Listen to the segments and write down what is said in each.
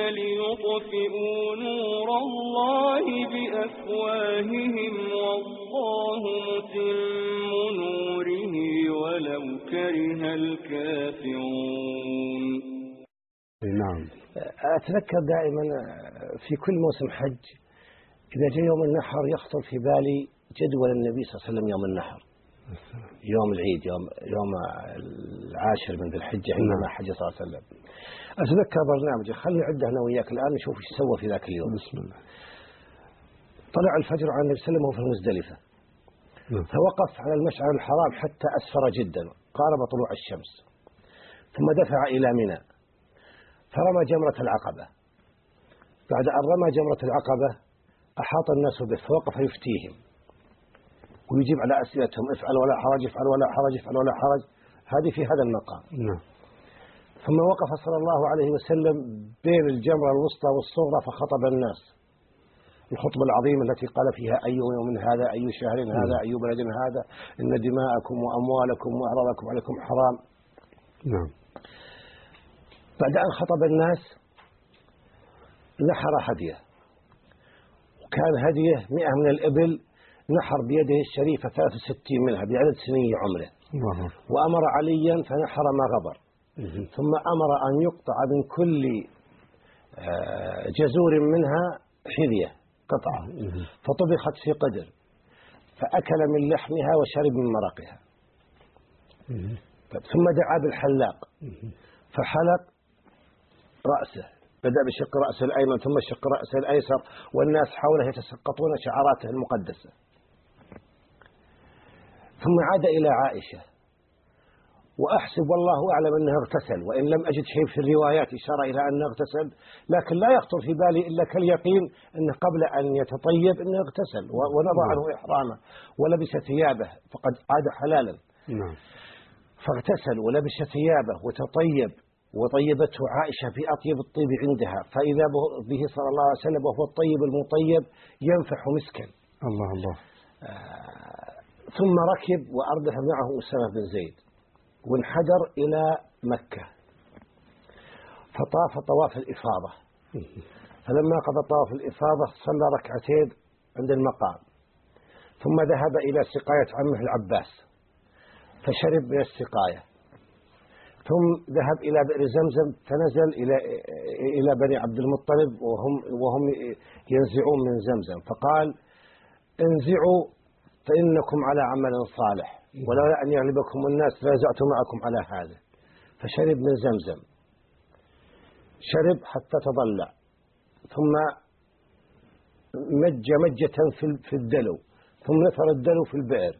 ليطفئوا نور الله بأفواههم والله متم نوره ولو كره الكافرون. نعم. أتذكر دائما في كل موسم حج إذا جاء يوم النحر يخطر في بالي جدول النبي صلى الله عليه وسلم يوم النحر، يوم العيد، يوم العاشر من ذي الحجة عندما حج صلى الله عليه وسلم. أتذكر برنامجه، خلي عده أنا وياك الآن نشوف إيش سوى في ذاك اليوم. بسم الله. طلع الفجر على النبي صلى الله عليه وسلم وهو في المزدلفة، فوقف على المشعر الحرام حتى أسفر جدا قارب طلوع الشمس، ثم دفع إلى منى فرمى جمرة العقبة. بعد أن رمى جمرة العقبة أحاط الناس به فوقف يفتيهم ويجيب على أسئلتهم، افعل ولا حرج، افعل ولا حرج، افعل ولا حرج. هذه في هذا المقام. ثم وقف صلى الله عليه وسلم بين الجمرة الوسطى والصغرى فخطب الناس الخطبة العظيمة التي قال فيها أي يوم هذا، أي شهر هذا، أي بلد هذا، إن دماءكم وأموالكم وأعراضكم عليكم حرام. بعد أن خطب الناس نحر هديه، وكان هديه 100 من الإبل، نحر بيده الشريفة 63 منها بعدد سنين عمره، وأمر عليا فنحر ما غبر، ثم أمر أن يقطع من كل جزور منها حذية قطعة فطبخت في قدر، فأكل من لحمها وشرب من مرقها. ثم دعا بالحلاق فحلق رأسه، بدأ بشق رأسه الأيمن ثم شق رأسه الأيسر، والناس حوله يتسقطون شعراته المقدسة. ثم عاد إلى عائشة، وأحسب والله أعلم أنه اغتسل، وإن لم أجد شيء في الروايات إشارة إلى أنه اغتسل، لكن لا يخطر في بالي إلا كاليقين أنه قبل أن يتطيب أنه اغتسل ونضع عنه إحرامه ولبس ثيابه فقد عاد حلالا. فاغتسل ولبس ثيابه وتطيب، وطيبته عائشة بأطيب الطيب عندها، فإذا به صلى الله عليه وسلم وهو الطيب المطيب ينفح مسكا. الله الله. ثم ركب وأردف معه أسامة بن زيد وانحدر إلى مكة فطاف طواف الإفاضة. فلما قضى طواف الإفاضة صلى ركعتين عند المقام، ثم ذهب إلى سقاية عمه العباس فشرب من السقاية، ثم ذهب إلى بئر زمزم فنزل إلى بني عبد المطلب وهم ينزعون من زمزم، فقال انزعوا فإنكم على عمل صالح، ولولا أن يغلبكم الناس لنزعت معكم على هذا. فشرب من زمزم، شرب حتى تضلع، ثم مج مجة في الدلو، ثم نثر الدلو في البئر،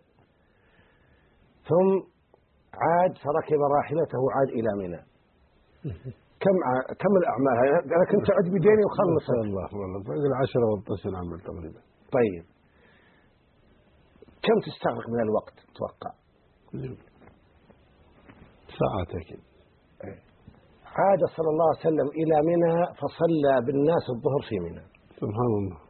ثم عاد فركب راحلته وعاد إلى منى. كم الأعمال؟ أنا كنت أعد بديني وخلص. الله والله فوق 10 و 12 عمل تقريبا. طيب كم تستغرق من الوقت تتوقع؟ ساعات أكيد. عاد صلى الله عليه وسلم إلى منى فصلى بالناس الظهر في منى. سبحان الله.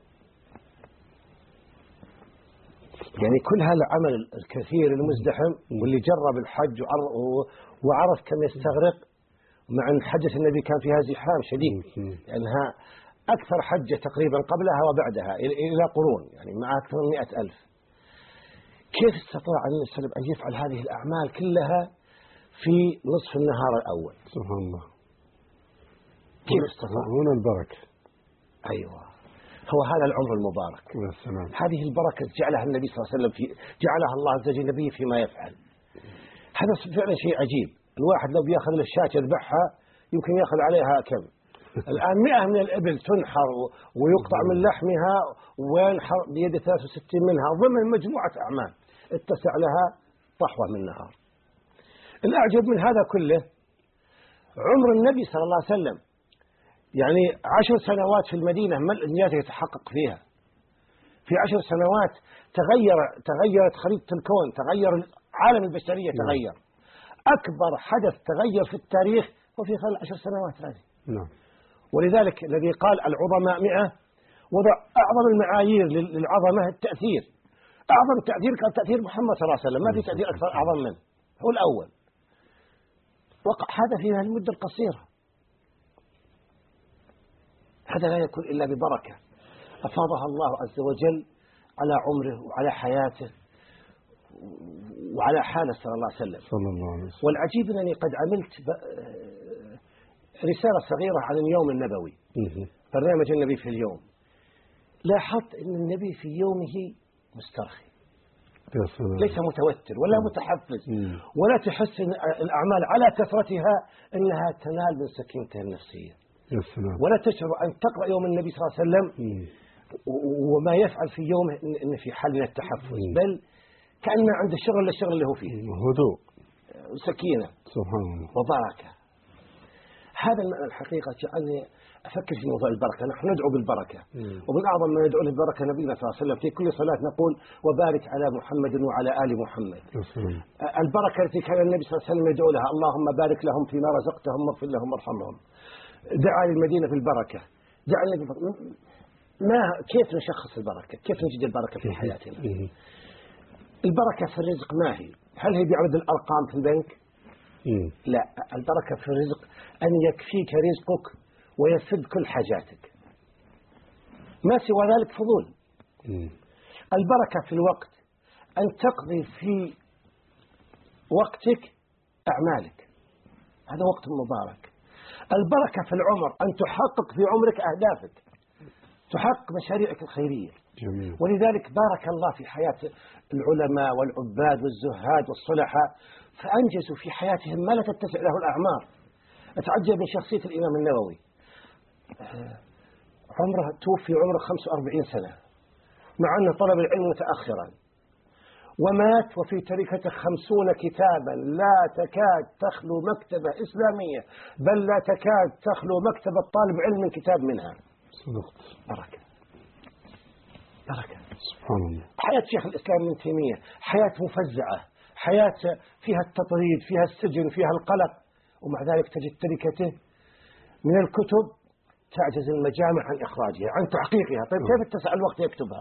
يعني كل هذا العمل الكثير المزدحم، واللي جرب الحج وعرف كم يستغرق، مع أن حجة النبي كان فيها زحام شديد، لأنها أكثر حجة تقريبا قبلها وبعدها إلى قرون، يعني مع أكثر من 100,000. كيف استطاع النبي صلى الله عليه وسلم أن يفعل هذه الأعمال كلها في نصف النهار الأول؟ سبحان الله. كيف استطاع؟ هنا البركة. أيوة، هو هذا العمر المبارك. والسلام. هذه البركة جعلها النبي صلى الله عليه وسلم جعلها الله عز وجل النبي فيما يفعل. هذا فعلا شيء عجيب. الواحد لو بيأخذ الشاة يذبحها يمكن يأخذ عليها كم؟ الآن 100 من الإبل تنحر ويقطع من لحمها وينحر بيد 63 منها ضمن مجموعة أعمال اتسع لها طحوة من نهار. الأعجب من هذا كله عمر النبي صلى الله عليه وسلم، يعني 10 سنوات في المدينة ما الإنجاز يتحقق فيها؟ في 10 سنوات تغيرت خريطة الكون، تغير عالم البشرية، تغير. أكبر حدث تغير في التاريخ وفي خلال 10 سنوات هذه. ولذلك الذي قال العظماء 100 وضع أعظم المعايير للعظمة التأثير. أعظم تأثير كان تأثير محمد صلى الله عليه وسلم، ما في تأثير أكثر أعظم منه، هو الأول. وقع هذا في المدة القصيرة. هذا لا يكون إلا ببركة أفاضها الله عز وجل على عمره وعلى حياته وعلى حاله صلى الله عليه وسلم. صلى الله عليه وسلم. والعجيب أنني قد عملت رسالة صغيرة عن اليوم النبوي، برنامج النبي في اليوم. لاحظت أن النبي في يومه مسترخي، ليس متوتر ولا متحفز، ولا تحس أن الأعمال على كثرتها أنها تنال من سكينته النفسية، ولا تشعر أن تقرأ يوم النبي صلى الله عليه وسلم وما يفعل في يومه إن في حال من التحفز، بل كأنه عنده شغل للشغل اللي هو فيه، هدوء وسكينة سبحان الله وبركة. هذا المعنى الحقيقة جعلني أفكر في موضوع البركة. نحن ندعو بالبركة، ومن أعظم ما ندعو بالبركة نبينا صلى الله عليه وسلم في كل صلاة نقول وبارك على محمد وعلى آل محمد. البركة التي كان النبي صلى الله عليه وسلم يدعو لها اللهم بارك لهم فيما رزقتهم واغفر لهم وارحمهم. دعا للمدينة بالبركة، دعا ما كيف نشخص البركة؟ كيف نجد البركة في حياتنا؟ البركة في الرزق ما هي؟ هل هي بعدد الأرقام في البنك؟ لا، البركة في الرزق أن يكفيك رزقك ويسد كل حاجاتك، ما سوى ذلك فضول. البركة في الوقت أن تقضي في وقتك أعمالك، هذا وقت مبارك. البركة في العمر أن تحقق في عمرك أهدافك، تحقق مشاريعك الخيرية. جميل. ولذلك بارك الله في حياة العلماء والعباد والزهاد والصلحاء، فأنجزوا في حياتهم ما لا تتسع له الأعمار. أتعجب من شخصية الإمام النووي، عمره توفي عمره 45 سنة، مع أنه طلب العلم متأخرا، ومات وفي تركته 50 كتابا لا تكاد تخلو مكتبة إسلامية، بل لا تكاد تخلو مكتبة طالب علم من كتاب منها. صدقت. بركة بركة سبحان الله. حياة شيخ الإسلام ابن تيمية حياة مفزعة، حياة فيها التطريد، فيها السجن، فيها القلق، ومع ذلك تجد تركته من الكتب تعجز المجامع عن إخراجها، عن تحقيقها. طيب كيف اتسع الوقت يكتبها؟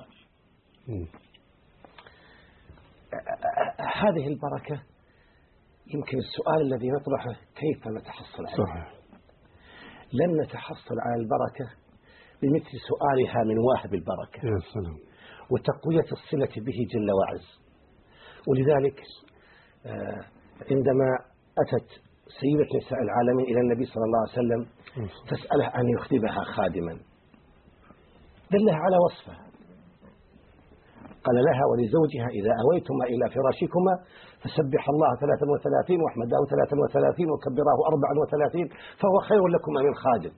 هذه البركة يمكن السؤال الذي نطرحه كيف نتحصل عليها؟ صحيح. لن نتحصل على البركة بمثل سؤالها من واهب البركة يا سلام، وتقوية الصلة به جل وعز. ولذلك عندما أتت سيدة نساء العالمين إلى النبي صلى الله عليه وسلم تسأله أن يخدمها خادما، دلها على وصفه، قال لها ولزوجها إذا أويتما إلى فراشكما فسبح الله 33 واحمده 33 وكبراه 34 فهو خير لكما من خادم.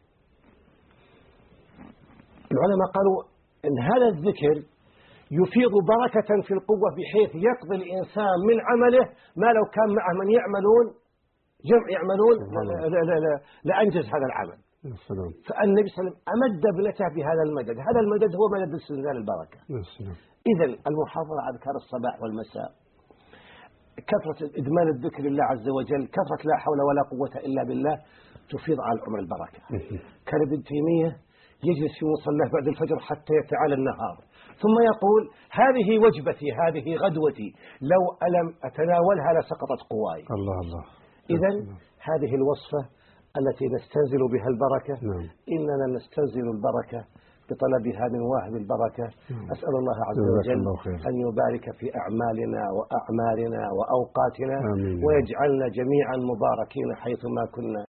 العلماء قالوا إن هذا الذكر يفيض بركة في القوة، بحيث يقضي الإنسان من عمله ما لو كان معه من يعملون جمع يعملون لأنجز هذا العمل. فالنبي صلى الله عليه وسلم أمد ابنته بهذا المدد، هذا المدد هو مدد استنزال البركة. إذن المحافظة على أذكار الصباح والمساء، كثرة إدمان الذكر لله عز وجل، كثرة لا حول ولا قوة إلا بالله تفيض على العمر البركة. كان ابن تيمية يجلس في مصلاه بعد الفجر حتى يتعالى النهار، ثم يقول هذه وجبتي، هذه غدوتي، لو ألم أتناولها لسقطت قواي. الله الله. إذن هذه الوصفة التي نستنزل بها البركة. إننا نستنزل البركة بطلبها من واهب البركة. أسأل الله عز وجل أن يبارك في أعمالنا وأعمالنا وأوقاتنا، ويجعلنا جميعا مباركين حيثما كنا.